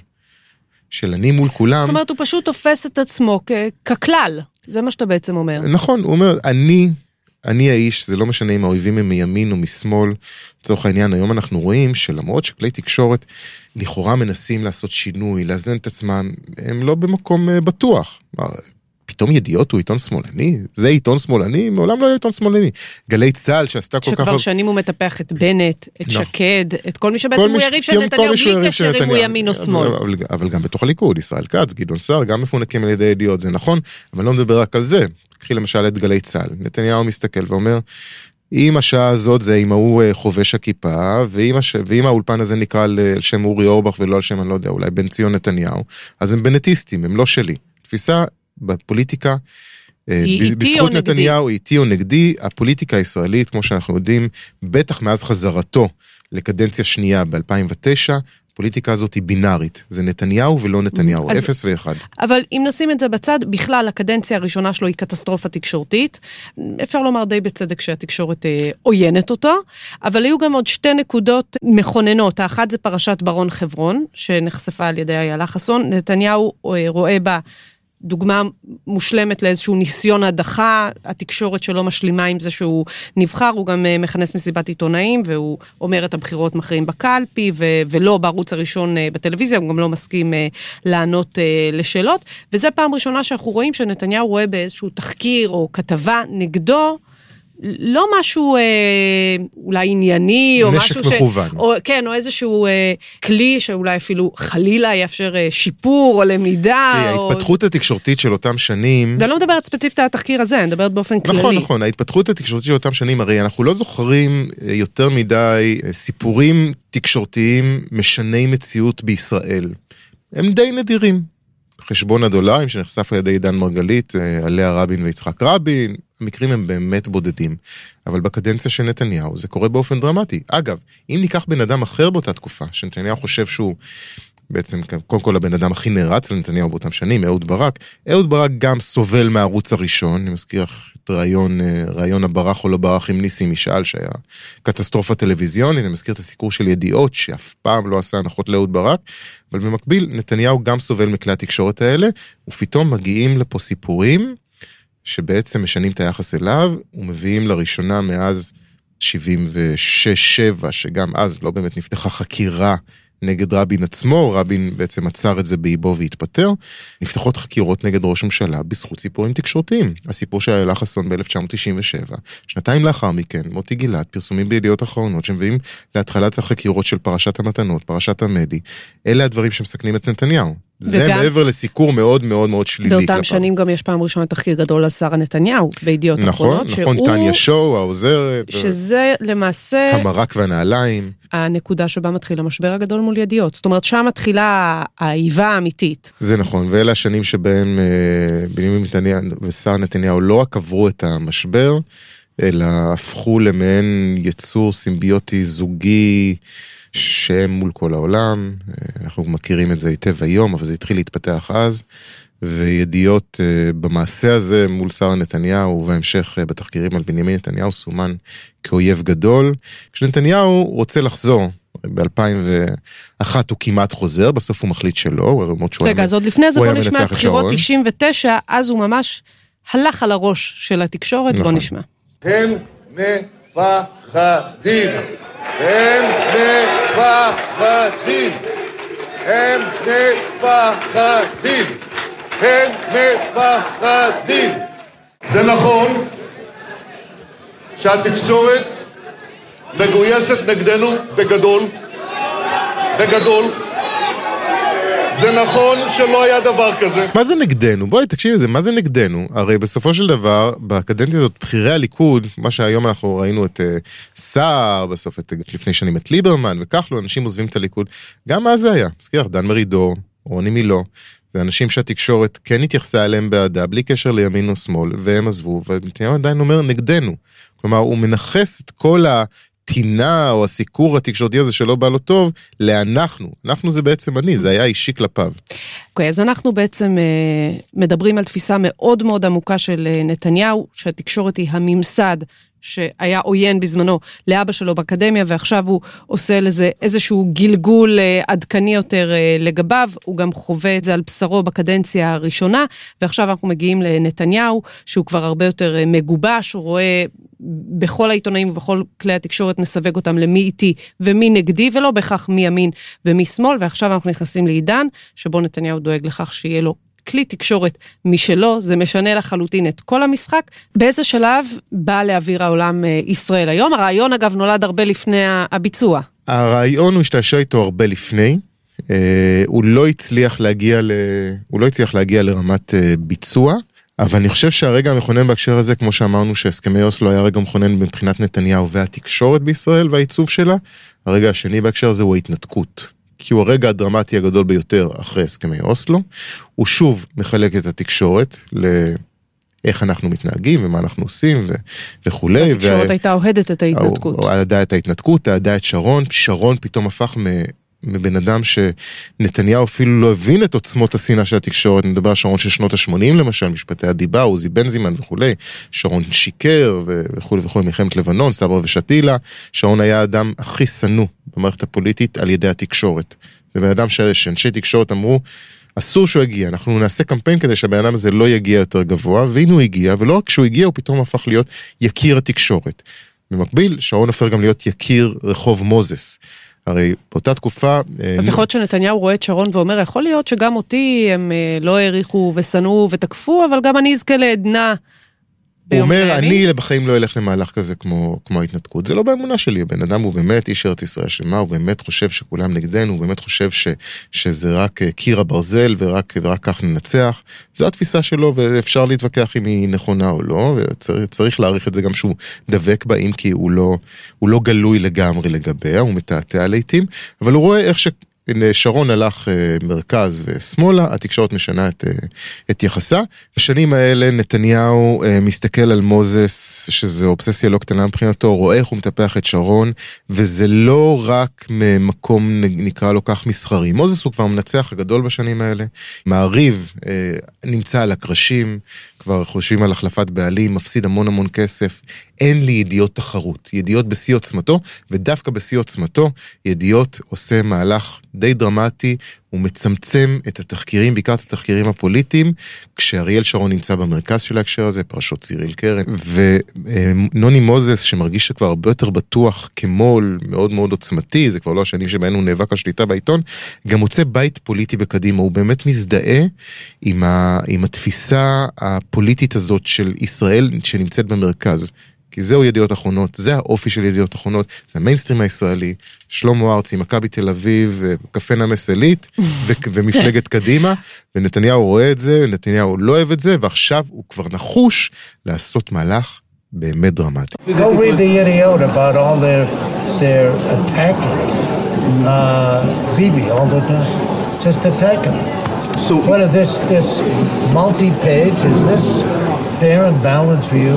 של אני מול כולם. זאת אומרת, הוא פשוט תופס את עצמו ככלל, זה מה שאתה בעצם אומר. נכון, הוא אומר, אני האיש, זה לא משנה אם האויבים הם מימין או משמאל, לצורך העניין, היום אנחנו רואים שלמרות שכלי תקשורת לכאורה מנסים לעשות שינוי, לאזן את עצמם, הם לא במקום בטוח. פתאום ידיעות הוא עיתון שמאלני? זה עיתון שמאלני? מעולם לא היה עיתון שמאלני. גלי צהל שעשתה כל כך... שכבר שנים הוא מטפח את בנט, את שקד, את כל מי שבעצם הוא יריב של נתניהו, בלי קשר אם הוא ימין או שמאל. אבל גם בתוך הליכוד, ישראל כץ, גדעון סער, גם מפונקים על ידי ידיעות, זה נכון, אבל לא מדבר רק על זה. קחי למשל את גלי צהל. נתניהו מסתכל ואומר, אם השעה הזאת זה אם הוא חובש הכיפה, ואם האולפן הזה נקרא על שם אורי אורבך ולא על שם, אני לא יודע, אולי בן ציון נתניהו, אז הם בנטיסטים, הם לא שלי. תפיסה בפוליטיקה, בזכות נתניהו, איתי או נגדי, הפוליטיקה הישראלית, כמו שאנחנו יודעים, בטח מאז חזרתו לקדנציה שנייה ב-2009, הפוליטיקה הזאת היא בינארית, זה נתניהו ולא נתניהו, 0 ו-1. אבל אם נשים את זה בצד, בכלל הקדנציה הראשונה שלו היא קטסטרופה תקשורתית, אפשר לומר די בצדק שהתקשורת עוינת אותו, אבל היו גם עוד שתי נקודות מכוננות, האחת זה פרשת ברון חברון, שנחשפה על ידי איילה חסון, נתניהו רואה בה דוגמה מושלמת לאיזשהו ניסיון הדחה, התקשורת שלו משלימה עם זה שהוא נבחר, הוא גם מכנס מסיבת עיתונאים, והוא אומר את הבחירות מכריעים בקלפי, ולא בערוץ הראשון בטלוויזיה, הוא גם לא מסכים לענות לשאלות, וזה פעם ראשונה שאנחנו רואים שנתניהו רואה באיזשהו תחקיר או כתבה נגדו, לא משהו אולי ענייני, או משהו מכוון. כן, או איזשהו כלי שאולי אפילו חלילה יאפשר שיפור או למידה. ההתפתחות התקשורתית של אותם שנים... ואני לא מדברת ספציפית על התחקיר הזה, אני מדברת באופן כללי. נכון, ההתפתחות התקשורתית של אותם שנים, הרי אנחנו לא זוכרים יותר מדי סיפורים תקשורתיים משני מציאות בישראל. הם די נדירים. חשבון הדולרים שנחשף על ידי עידן מרגלית, עליה רבין ויצחק רבין, המקרים הם באמת בודדים, אבל בקדנציה של נתניהו זה קורה באופן דרמטי. אגב, אם ניקח בן אדם אחר באותה תקופה, שנתניהו חושב שהוא בעצם קודם כל הבן אדם הכי נרץ לנתניהו באותם שנים, אהוד ברק, אהוד ברק גם סובל מהערוץ הראשון, אני מזכיר את רעיון הברח או לא ברח עם ניסים משאל, שהיה קטסטרופה טלוויזיונית, אני מזכיר את הסיקור של ידיעות, שאף פעם לא עשה הנחות לאהוד ברק, אבל במקביל נתניהו גם סובל מכלי התקשורת האלה, ופתאום מגיעים לפה סיפורים, שבעצם משנים את היחס אליו, ומביאים לראשונה מאז 76-7, שגם אז לא באמת נפתחה חקירה נגד רבין עצמו, רבין בעצם עצר את זה באיבו והתפטר, נפתחות חקירות נגד ראש ממשלה בזכות סיפורים תקשורתיים. הסיפור של איילה חסון ב-1997, שנתיים לאחר מכן, מוטי גילת, פרסומים בידיעות אחרונות, שמביאים להתחלת החקירות של פרשת המתנות, פרשת המדי, אלה הדברים שמסכנים את נתניהו. זה מעבר לסיקור מאוד מאוד מאוד שלילי. באותם שנים גם יש פעם ראשונה תחקיר גדול על שרה נתניהו, בידיעות אחרונות. נכון, טניה שואו, העוזרת. שזה למעשה... המרק והנעליים. הנקודה שבה מתחיל המשבר הגדול מול ידיעות. זאת אומרת, שם מתחילה האיבה האמיתית. זה נכון, ואלה השנים שבהם בנימין נתניהו ושרה נתניהו לא רק עברו את המשבר, אלא הפכו למעין יצור סימביוטי זוגי, שהם מול כל העולם, אנחנו מכירים את זה היטב היום, אבל זה התחיל להתפתח אז, וידיעות במעשה הזה מול שרה נתניהו, ובהמשך בתחקירים על בנימין נתניהו, סומן כאויב גדול. כשנתניהו רוצה לחזור, ב-2001 הוא כמעט חוזר, בסוף הוא מחליט שלא, רגע, אז עוד לפני זה בוא נשמע בחירות 99, אז הוא ממש הלך על הראש של התקשורת, בוא נשמע. הם מפחדים, הם מפחדים, הם מפחדים, הם מפחדים. זה נכון שהתקשורת מגויסת נגדנו בגדול, בגדול. זה נכון שלא היה דבר כזה. מה זה נגדנו? בואי תקשיב לזה, מה זה נגדנו? הרי בסופו של דבר, בקדנציה הזאת, בחירי הליכוד, מה שהיום אנחנו ראינו את סער, בסוף לפני שנים את ליברמן וכחלון, אנשים עוזבים את הליכוד. גם מה זה היה? מזכיר, דן מרידור, רוני מילו, זה אנשים שהתקשורת כן התייחסה אליהם בעדה, בלי קשר לימין או שמאל, והם עזבו, ונתניהו עדיין אומר נגדנו. כלומר, הוא מנחס את כל התינה או הסיקור התקשורתי הזה שלא בא לו טוב, לאנחנו. אנחנו זה בעצם אני, זה היה אישי כלפיו. אוקיי, אז אנחנו בעצם מדברים על תפיסה מאוד מאוד עמוקה של נתניהו, שהתקשורת היא הממסד, שהיה עוין בזמנו לאבא שלו באקדמיה, ועכשיו הוא עושה לזה איזשהו גלגול עדכני יותר לגביו, הוא גם חווה את זה על בשרו בקדנציה הראשונה, ועכשיו אנחנו מגיעים לנתניהו, שהוא כבר הרבה יותר מגובש, הוא רואה בכל העיתונאים ובכל כלי התקשורת מסווג אותם למי איתי ומי נגדי, ולא בכך מי ימין ומי שמאל, ועכשיו אנחנו נכנסים לעידן, שבו נתניהו דואג לכך שיהיה לו כלי תקשורת משלו, זה משנה לחלוטין את כל המשחק. באיזה שלב בא לאוויר העולם ישראל היום? הרעיון אגב נולד הרבה לפני הביצוע. הרעיון הוא השתעשע איתו הרבה לפני, הוא לא הצליח להגיע לרמת ביצוע, אבל אני חושב שהרגע המכונן בהקשר הזה, כמו שאמרנו שהסכמי אוסלו היה רגע מכונן מבחינת נתניהו והתקשורת בישראל והעיצוב שלה, הרגע השני בהקשר הזה הוא ההתנתקות. כי הוא הרגע הדרמטי הגדול ביותר אחרי הסכמי אוסלו, הוא שוב מחלק את התקשורת לאיך אנחנו מתנהגים ומה אנחנו עושים וכו'. התקשורת הייתה אוהדת את ההתנתקות. אהדה את ההתנתקות, אהדה את שרון פתאום הפך מבן אדם שנתניהו אפילו לא הבין את עוצמות השנאה של התקשורת, נדבר שרון של שנות ה-80 למשל, משפטי הדיבה, עוזי בנזימן וכו', שרון שיקר וכו' וכו', מלחמת לבנון, סברה ושתילה, שרון היה האדם הכי שנוא במערכת הפוליטית על ידי התקשורת. זה בן אדם שאנשי תקשורת אמרו, אסור שהוא יגיע, אנחנו נעשה קמפיין כדי שהבן אדם הזה לא יגיע יותר גבוה, והנה הוא הגיע, ולא רק כשהוא הגיע, הוא פתאום הפך להיות יקיר התקשורת. במקביל, שרון הופך גם להיות יקיר רחוב מוזס. הרי באותה תקופה... אז יכול להיות שנתניהו רואה את שרון ואומר, יכול להיות שגם אותי הם לא העריכו ושנאו ותקפו, אבל גם אני אזכה לעדנה הוא אומר, אני בחיים לא אלך למהלך כזה כמו ההתנתקות. זה לא באמונה שלי, הבן אדם הוא באמת איש ארץ ישראל שמה, הוא באמת חושב שכולם נגדנו, הוא באמת חושב שזה רק קיר הברזל ורק כך ננצח. זו התפיסה שלו ואפשר להתווכח אם היא נכונה או לא, וצריך להעריך את זה גם שהוא דבק בה, אם כי הוא לא גלוי לגמרי לגביה, הוא מתעתע לעתים, אבל הוא רואה איך שרון הלך מרכז ושמאלה, התקשורת משנה את יחסה. בשנים האלה נתניהו מסתכל על מוזס, שזה אובססיה לא קטנה מבחינתו, רואה איך הוא מטפח את שרון, וזה לא רק ממקום נקרא לו כך מסחרי. מוזס הוא כבר מנצח הגדול בשנים האלה, מעריב נמצא על הקרשים, כבר חושבים על החלפת בעלים, מפסיד המון כסף, אין לי ידיעות תחרות, ידיעות בשיא עוצמתו, ודווקא בשיא עוצמתו, ידיעות עושה מהלך די דרמטי, הוא מצמצם את התחקירים, בעיקר את התחקירים הפוליטיים, כשאריאל שרון נמצא במרכז של ההקשר הזה, פרשות ציריל קרן, ונוני מוזס, שמרגיש שכבר הרבה יותר בטוח כמול, מאוד מאוד עוצמתי, זה כבר לא השנים שבהן הוא נאבק השליטה בעיתון, גם מוצא בית פוליטי בקדימה, הוא באמת מזדהה עם התפיסה הפוליטית הזאת של ישראל, שנמצאת במרכז. כי זהו ידיעות אחרונות, זה האופי של ידיעות אחרונות, זה המיינסטרים הישראלי, שלמה ארצי, מכבי תל אביב, קפה נמס עילית, ומפלגת קדימה, ונתניהו רואה את זה, נתניהו לא אוהב את זה, ועכשיו הוא כבר נחוש לעשות מהלך באמת דרמטי. Go read the idiot about all their attacking Bibi all the time, just attacking. So what is this multi-page, is this fair and balanced view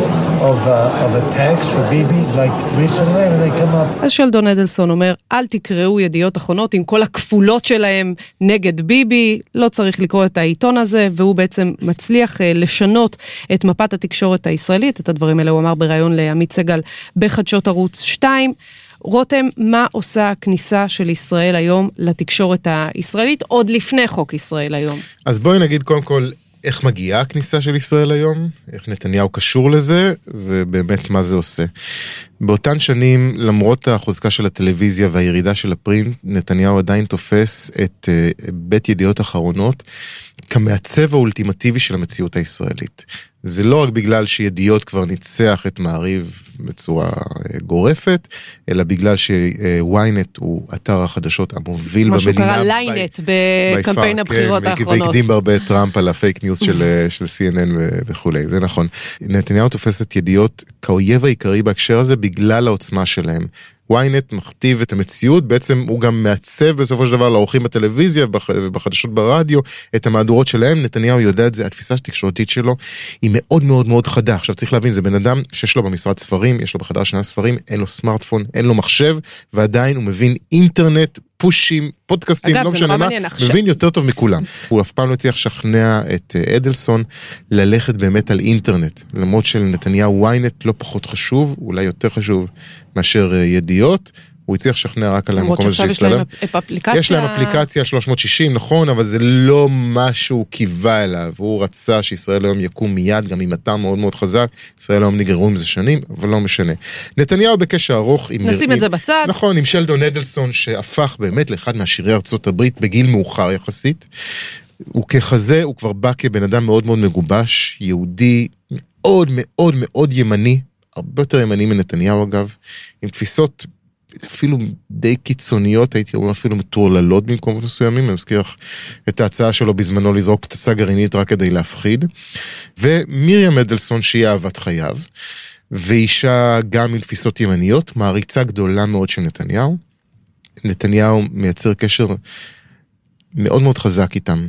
of attacks for Bibi, like recently when they come up? אז שלדון אדלסון אומר, אל תקראו ידיעות אחרונות עם כל הכפולות שלהם נגד ביבי, לא צריך לקרוא את העיתון הזה, והוא בעצם מצליח לשנות את מפת התקשורת הישראלית, את הדברים האלה הוא אמר בראיון לעמית סגל בחדשות ערוץ 2, רותם, מה עושה הכניסה של ישראל היום לתקשורת הישראלית, עוד לפני חוק ישראל היום? אז בואי נגיד קודם כל, איך מגיעה הכניסה של ישראל היום, איך נתניהו קשור לזה, ובאמת מה זה עושה. באותן שנים, למרות החוזקה של הטלוויזיה והירידה של הפרינט, נתניהו עדיין תופס את בית ידיעות אחרונות כמעצב האולטימטיבי של המציאות הישראלית. זה לא רק בגלל שידיעות כבר ניצח את מעריב בצורה גורפת, אלא בגלל שוויינט הוא אתר החדשות המוביל במדינה. משהו קרה ליינט בקמפיין הבחירות האחרונות. והקדים בהרבה טראמפ על הפייק ניוז של CNN וכו'. זה נכון. נתניהו תופס את ידיעות כאויב העיקרי בהקשר הזה בגלל העוצמה שלהם. וויינט מכתיב את המציאות, בעצם הוא גם מעצב בסופו של דבר לאורחים בטלוויזיה ובחדשות ברדיו, את המהדורות שלהם. נתניהו יודע את זה, התפיסה התקשורתית שלו היא מאוד מאוד מאוד חדה. עכשיו צריך להבין, זה בן אדם שיש לו במשרד ספרים, יש לו בחדר שנה ספרים, אין לו סמארטפון, אין לו מחשב, ועדיין הוא מבין אינטרנט, פושים, פודקאסטים, לא משנה מה, מבין יותר טוב מכולם. הוא אף פעם לא הצליח לשכנע את אדלסון ללכת באמת על אינטרנט, למרות שלנתניהו וויינט לא פחות חשוב, אולי יותר חשוב מאשר ידיעות, הוא הצליח לשכנע רק על המקום הזה של ישראל. יש להם אפליקציה 360, נכון, אבל זה לא מה שהוא קיווה אליו, הוא רצה שישראל היום יקום מיד, גם עם אתר מאוד מאוד חזק, ישראל היום נגררו עם זה שנים, אבל לא משנה. נתניהו בקשר ארוך, נשים את זה בצד. נכון, עם שלדון אדלסון, שהפך באמת לאחד מהשירי ארצות הברית, בגיל מאוחר יחסית, הוא ככזה, הוא כבר בא כבן אדם מאוד מאוד מגובש, יהודי, מאוד מאוד מאוד ימני, הרבה יותר ימני מנתניהו אגב, עם תפיסות אפילו די קיצוניות, הייתי אומר אפילו מטורללות במקומות מסוימים, אני מזכיר את ההצעה שלו בזמנו לזרוק פצצה גרעינית רק כדי להפחיד, ומיריam אדלסון שהיא אהבת חייו, ואישה גם עם תפיסות ימניות, מעריצה גדולה מאוד של נתניהו. נתניהו מייצר קשר מאוד מאוד חזק איתם,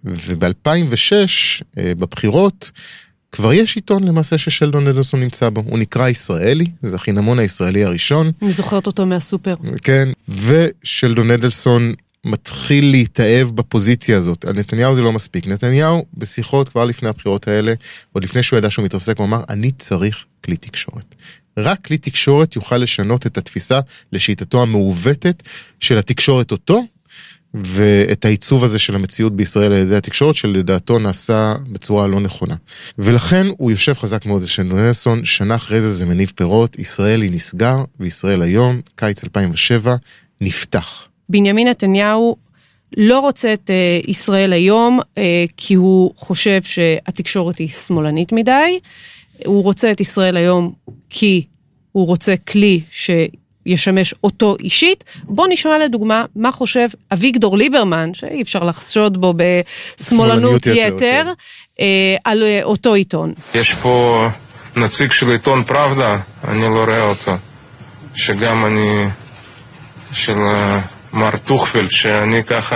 וב-2006 בבחירות, כבר יש עיתון למעשה ששלדון אדלסון נמצא בו, הוא נקרא ישראלי, זה החינמון הישראלי הראשון. אני זוכרת אותו מהסופר. כן, ושלדון אדלסון מתחיל להתאהב בפוזיציה הזאת. על נתניהו זה לא מספיק. נתניהו בשיחות כבר לפני הבחירות האלה, עוד לפני שהוא ידע שהוא מתרסק, הוא אמר, אני צריך כלי תקשורת. רק כלי תקשורת יוכל לשנות את התפיסה לשיטתו המעוותת של התקשורת אותו, ואת העיצוב הזה של המציאות בישראל על ידי התקשורת, שלדעתו נעשה בצורה לא נכונה. ולכן הוא יושב חזק מאוד של אדלסון, שנה אחרי זה מניב פירות, ישראלי נסגר, וישראל היום, קיץ 2007, נפתח. בנימין נתניהו לא רוצה את ישראל היום, כי הוא חושב שהתקשורת היא שמאלנית מדי, הוא רוצה את ישראל היום כי הוא רוצה כלי ישמש אותו אישית. בוא נשמע לדוגמה מה חושב אביגדור ליברמן, שאי אפשר לחשוד בו בשמאלנות יתר, על אותו עיתון. יש פה נציג של עיתון פראבדה, אני לא רואה אותו, שגם אני, של מר טוכפלד, שאני ככה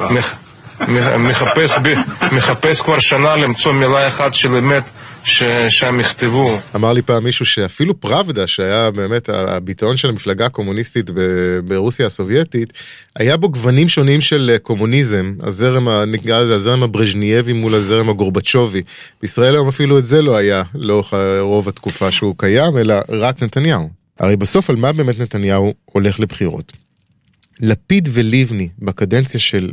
מחפש כבר שנה למצוא מילה אחת של אמת, ששם יכתבו. אמר לי פעם מישהו שאפילו פראבדה, שהיה באמת הביטאון של המפלגה הקומוניסטית ברוסיה הסובייטית, היה בו גוונים שונים של קומוניזם, הזרם הברז'נייבי מול הזרם הגורבצ'ובי. בישראל היום אפילו את זה לא היה, לא רוב התקופה שהוא קיים, אלא רק נתניהו. הרי בסוף על מה באמת נתניהו הולך לבחירות? לפיד וליבני בקדנציה של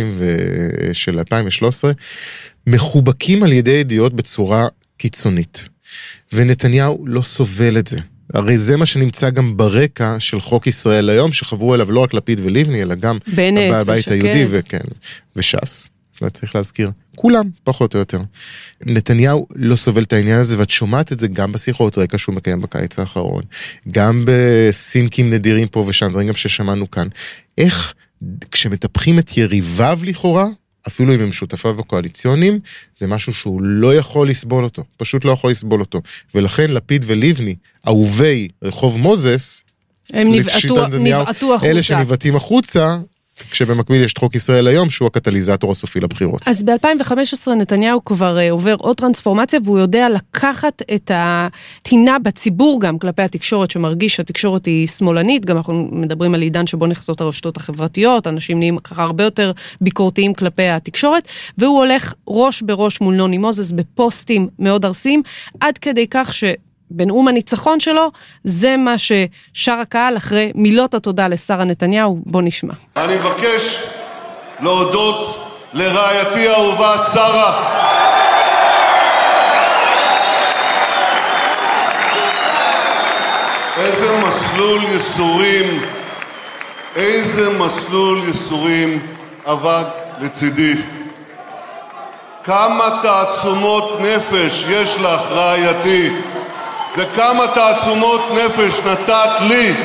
2013 מחובקים על ידי ידיעות בצורה קיצונית. ונתניהו לא סובל את זה. הרי זה מה שנמצא גם ברקע של חוק ישראל היום, שחברו אליו לא רק לפיד וליבני, אלא גם בבית היהודי וש"ס. לא צריך להזכיר. כולם, פחות או יותר. נתניהו לא סובל את העניין הזה, ואת שומעת את זה גם בשיחות רקע שהוא מקיים בקיץ האחרון, גם בסינקים נדירים פה ושם, דברים גם ששמענו כאן. איך כשמטפחים את יריביו לכאורה, אפילו אם הם שותפיו הקואליציוניים, זה משהו שהוא לא יכול לסבול אותו, פשוט לא יכול לסבול אותו. ולכן לפיד וליבני, אהובי רחוב מוזס, הם נבעטו החוצה. אלה שנבעטים החוצה, כשבמקביל יש את חוק ישראל היום, שהוא הקטליזטור הסופי לבחירות. אז ב-2015 נתניהו כבר עובר עוד טרנספורמציה, והוא יודע לקחת את התינה בציבור גם כלפי התקשורת, שמרגיש שהתקשורת היא שמאלנית, גם אנחנו מדברים על עידן שבו נחזות הרשתות החברתיות, אנשים נהיים ככה הרבה יותר ביקורתיים כלפי התקשורת, והוא הולך ראש בראש מול נוני מוזס בפוסטים מאוד ארסיים, עד כדי כך בנאום הניצחון שלו, זה מה ששר הקהל אחרי מילות התודה לשרה נתניהו. בוא נשמע. אני מבקש להודות לרעייתי האהובה שרה, איזה מסלול ייסורים עבד לצידי. כמה תעצומות נפש יש לך, רעייתי, וכמה תעצומות נפש נתת לי.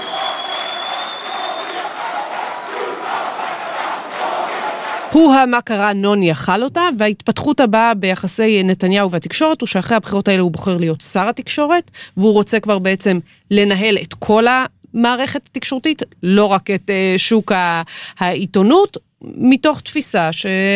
מה קרה נוני אכל אותה, וההתפתחות הבאה ביחסי נתניהו והתקשורת הוא שאחרי הבחירות האלה הוא בוחר להיות שר התקשורת, והוא רוצה כבר בעצם לנהל את כל המערכת התקשורתית, לא רק את שוק העיתונות, מתוך תפיסה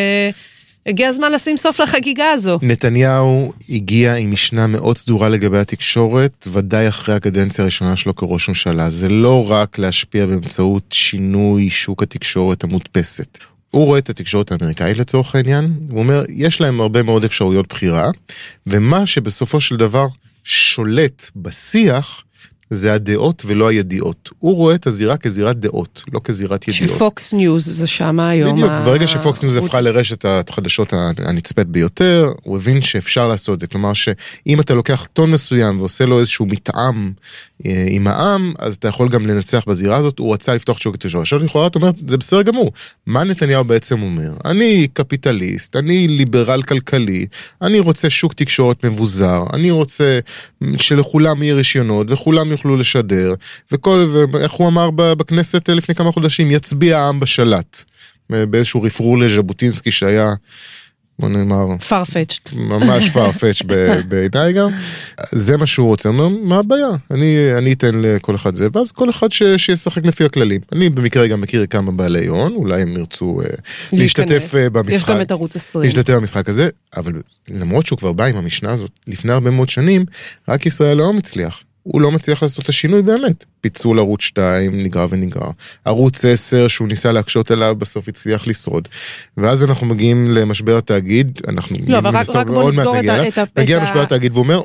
שהגיע הזמן לשים סוף לחגיגה הזו. נתניהו הגיע עם משנה מאוד סדורה לגבי התקשורת, ודאי אחרי הקדנציה הראשונה שלו כראש ממשלה. זה לא רק להשפיע באמצעות שינוי שוק התקשורת המודפסת. הוא רואה את התקשורת האמריקאית לצורך העניין, הוא אומר, יש להם הרבה מאוד אפשרויות בחירה, ומה שבסופו של דבר שולט בשיח, זה הדעות ולא הידיעות. הוא רואה את הזירה כזירת דעות, לא כזירת ידיעות. שפוקס ניוז זה שמה היום. בדיוק, ברגע שפוקס ניוז הפכה לרשת החדשות הנצפית ביותר, הוא הבין שאפשר לעשות זה. כלומר שאם אתה לוקח טון מסוים ועושה לו איזשהו מטעם עם העם, אז אתה יכול גם לנצח בזירה הזאת. הוא רצה לפתוח שוק התקשורת. עכשיו לכאורה אתה אומר, זה בסדר גמור. מה נתניהו בעצם אומר? אני קפיטליסט, אני ליברל כלכלי, אני רוצה שוק תקשורת מבוזר, אני רוצה שלכולם יהיה רישיונות וכולם יוכלו לשדר, ואיך הוא אמר בכנסת לפני כמה חודשים, יצביע העם בשלט, באיזשהו רפרור לז'בוטינסקי שהיה, בוא נאמר, פרפצ'ט. ממש פרפצ'ט בעיניי גם. זה מה שהוא רוצה, אומר, מה הבעיה? אני אתן לכל אחד זה, ואז כל אחד שישחק לפי הכללים. אני במקרה גם מכיר כמה בעלי הון, אולי הם ירצו להשתתף במשחק. יש גם את ערוץ 20. להשתתף במשחק הזה, אבל למרות שהוא כבר בא עם המשנה הזאת, לפני הרבה מאוד שנים, רק ישראל לא מצליח. הוא לא מצליח לעשות את השינוי באמת. פיצול ערוץ 2 נגרע ונגרע. ערוץ 10 שהוא ניסה להקשות עליו, בסוף הצליח לשרוד. ואז אנחנו מגיעים למשבר התאגיד, אנחנו... לא, אבל רק בוא נסגור את מגיע למשבר התאגיד ואומר,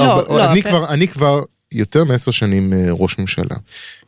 אני כבר יותר מ10 שנים ראש ממשלה.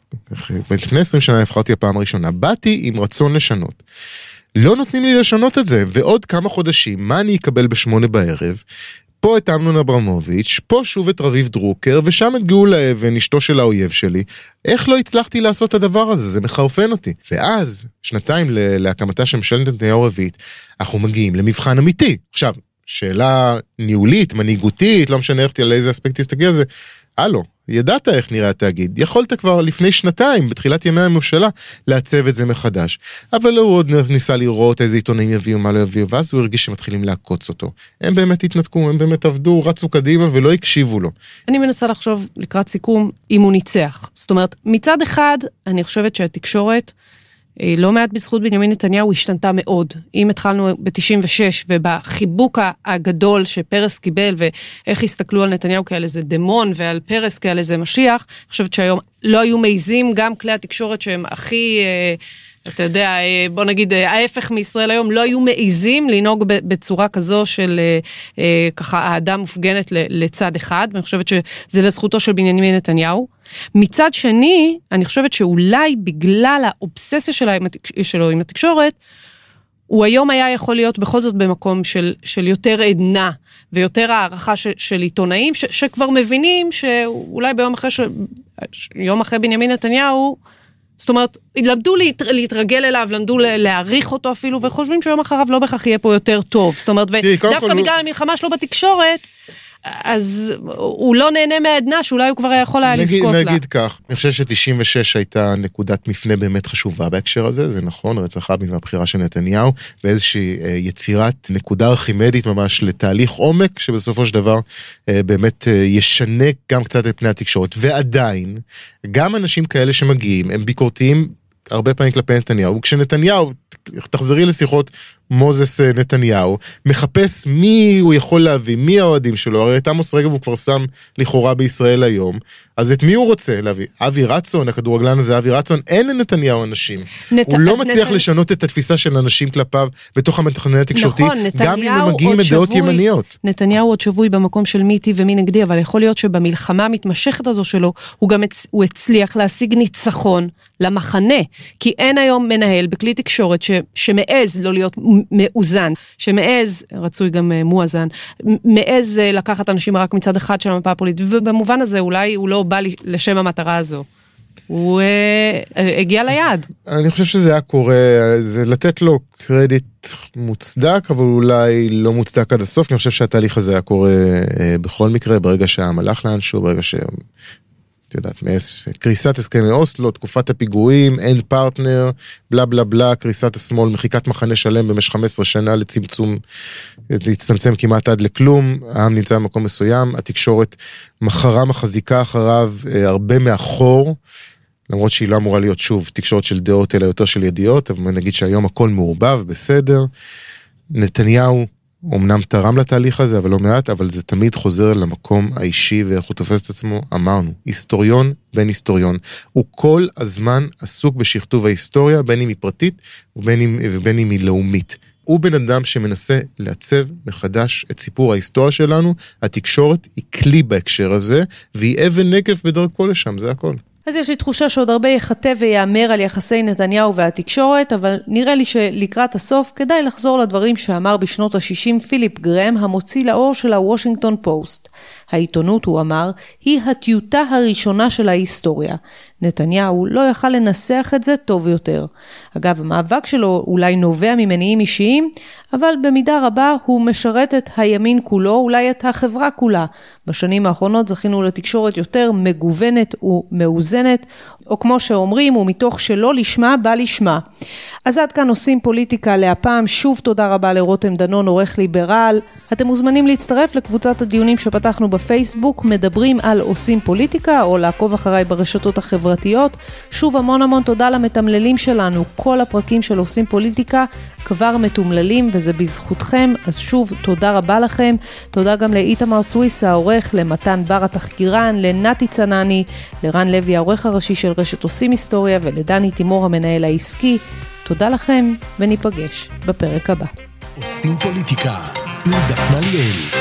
לפני 20 שנה נבחרתי הפעם הראשונה. באתי עם רצון לשנות. לא נותנים לי לשנות את זה, ועוד כמה חודשים, מה אני אקבל ב8 בערב? פה את אמנון אברמוביץ', פה שוב את רביב דרוקר, ושם את גאולה אבן, אשתו של האויב שלי. איך לא הצלחתי לעשות את הדבר הזה? זה מחרפן אותי. ואז, 2 להקמתה של ממשלת נתניהו רביעית, אנחנו מגיעים למבחן אמיתי. עכשיו, שאלה ניהולית, מנהיגותית, לא משנה על איזה אספקט תסתכל על זה, הלו, ידעת איך נראה התאגיד, יכולת כבר לפני 2, בתחילת ימי הממשלה, לעצב את זה מחדש. אבל הוא עוד ניסה לראות איזה עיתונים יביאו, מה לא יביאו, ואז הוא הרגיש שמתחילים לעקוץ אותו. הם באמת התנתקו, הם באמת עבדו, רצו קדימה ולא הקשיבו לו. אני מנסה לחשוב לקראת סיכום, אם הוא ניצח. זאת אומרת, מצד אחד, אני חושבת שהתקשורת, לא מעט בזכות בנימין נתניהו השתנתה מאוד. אם התחלנו ב-96 ובחיבוק הגדול שפרס קיבל ואיך הסתכלו על נתניהו כאל איזה דמון ועל פרס כאל איזה משיח, אני חושבת שהיום לא היו מעיזים גם כלי התקשורת שהם הכי, אתה יודע, בוא נגיד ההפך מישראל היום, לא היו מעיזים לנהוג בצורה כזו של ככה האדם מופגנת לצד אחד, ואני חושבת שזה לזכותו של בנימין נתניהו. מצד שני, אני חושבת שאולי בגלל האובססיה שלו עם התקשורת, הוא היום היה יכול להיות בכל זאת במקום של יותר עדנה, ויותר הערכה של עיתונאים, שכבר מבינים שאולי יום אחרי בנימין נתניהו, זאת אומרת, למדו להתרגל אליו, למדו להעריך אותו אפילו, וחושבים שיום אחריו לא בכך יהיה פה יותר טוב. זאת אומרת, ודווקא בגלל המלחמה שלו בתקשורת, אז הוא לא נהנה מהעדנה, שאולי הוא כבר יכול היה לזכות לה. נגיד כך, אני חושב ש96 הייתה נקודת מפנה באמת חשובה בהקשר הזה, זה נכון, רצח רבין והבחירה של נתניהו, ואיזושהי יצירת נקודה ארכימדית ממש לתהליך עומק, שבסופו של דבר באמת ישנה גם קצת את פני התקשורת, ועדיין, גם אנשים כאלה שמגיעים, הם ביקורתיים הרבה פעמים כלפי נתניהו, וכשנתניהו, תחזרי לשיחות מוזס נתניהו, מחפש מי הוא יכול להביא, מי האוהדים שלו, הרי את עמוס רגב הוא כבר שם לכאורה בישראל היום, אז את מי הוא רוצה להביא? אבי רצון, הכדורגלן הזה אבי רצון, אין לנתניהו אנשים. הוא לא מצליח לשנות את התפיסה של אנשים כלפיו בתוך המתכנן התקשורתי, גם אם הם מגיעים מדעות ימניות. נתניהו עוד שבוי במקום של מי איתי ומי נגדי, אבל יכול להיות שבמלחמה המתמשכת הזו שלו, הוא הצליח להשיג ניצחון למחנה, כי אין היום מנהל בכלי תקשורת שמעז לא להיות מאוזן, שמעז, רצוי גם מואזן, מעז לקחת אנשים רק מצד אחד של המפה הפוליטית, ובמובן הזה אולי הוא לא בא לשם המטרה הזו. הוא הגיע ליעד. אני חושב שזה היה קורה, זה לתת לו קרדיט מוצדק, אבל אולי לא מוצדק עד הסוף, אני חושב שהתהליך הזה היה קורה בכל מקרה, ברגע שהעם הלך לאנשהו, ברגע את יודעת, קריסת הסכמי אוסלו, תקופת הפיגועים, אין פרטנר, בלה בלה בלה, קריסת השמאל, מחיקת מחנה שלם במשך 15 שנה לצמצום, זה הצטמצם כמעט עד לכלום, העם נמצא במקום מסוים, התקשורת מחזיקה אחריו הרבה מאחור, למרות שהיא לא אמורה להיות שוב תקשורת של דעות, אלא יותר של ידיעות, אבל נגיד שהיום הכל מעורבב, בסדר, נתניהו אמנם תרם לתהליך הזה, אבל לא מעט, אבל זה תמיד חוזר למקום האישי, ואיך הוא תופס את עצמו, אמרנו, היסטוריון בין היסטוריון, הוא כל הזמן עסוק בשכתוב ההיסטוריה, בין אם היא פרטית, ובין אם היא לאומית. הוא בן אדם שמנסה לעצב מחדש את סיפור ההיסטוריה שלנו, התקשורת היא כלי בהקשר הזה, והיא אבן נגף בדרכו לשם, זה הכל. אז יש לי תחושה שעוד הרבה יחטא ויאמר על יחסי נתניהו והתקשורת, אבל נראה לי שלקראת הסוף כדאי לחזור לדברים שאמר בשנות ה-60 פיליפ גרם, המוציא לאור של הוושינגטון פוסט. העיתונות, הוא אמר, היא הטיוטה הראשונה של ההיסטוריה. נתניהו לא יכל לנסח את זה טוב יותר. אגב, המאבק שלו אולי נובע ממניעים אישיים, אבל במידה רבה הוא משרת את הימין כולו, אולי את החברה כולה. בשנים האחרונות זכינו לתקשורת יותר מגוונת ומאוזנת, או כמו שאומרים, ומתוך שלא לשמה בא לשמה. אז עד כאן עושים פוליטיקה להפעם. שוב תודה רבה לרותם דנון, עורך ליברל. אתם מוזמנים להצטרף לקבוצת הדיונים שפתחנו בפייסבוק, מדברים על עושים פוליטיקה, או לעקוב אחריי ברשתות החברתיות. שוב המון תודה למתמללים שלנו, כל הפרקים של עושים פוליטיקה כבר מתומללים, וזה בזכותכם, אז שוב תודה רבה לכם. תודה גם לאיתמר סוויס העורך, למתן בר התחקירן, לנתי צנני, לרן לוי העורך הראשי של רשת עושים היסטוריה, ולדני תימור המנהל העסקי. תודה לכם, וניפגש בפרק הבא. עושים פוליטיקה עם דפנה ליאל.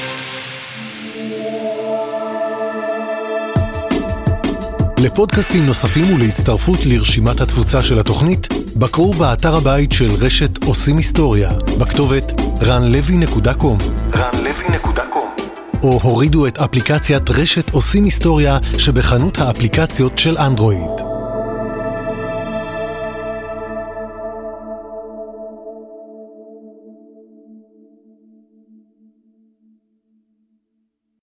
לפודקאסטים נוספים ולהצטרפות לרשימת התפוצה של התוכנית, בקרו באתר הבית של רשת עושים היסטוריה, בכתובת ranlevy.com או הורידו את אפליקציית רשת עושים היסטוריה שבחנות האפליקציות של אנדרואיד.